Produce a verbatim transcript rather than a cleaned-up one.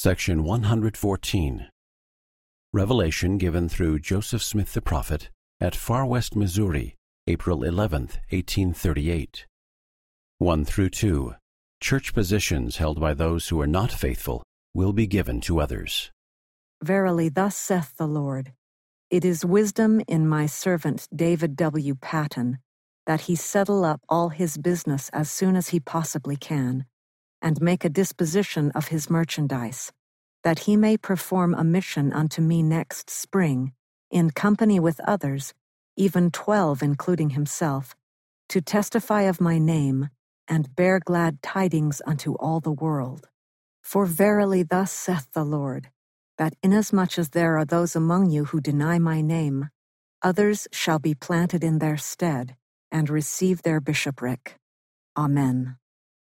Section one hundred fourteen. Revelation given through Joseph Smith the Prophet at Far West, Missouri, April eleventh, eighteen thirty-eight. one through two. Church positions held by those who are not faithful will be given to others. Verily, thus saith the Lord, it is wisdom in my servant David W. Patton that he settle up all his business as soon as he possibly can, and make a disposition of his merchandise, that he may perform a mission unto me next spring, in company with others, even twelve including himself, to testify of my name, and bear glad tidings unto all the world. For verily thus saith the Lord, that inasmuch as there are those among you who deny my name, others shall be planted in their stead, and receive their bishopric. Amen.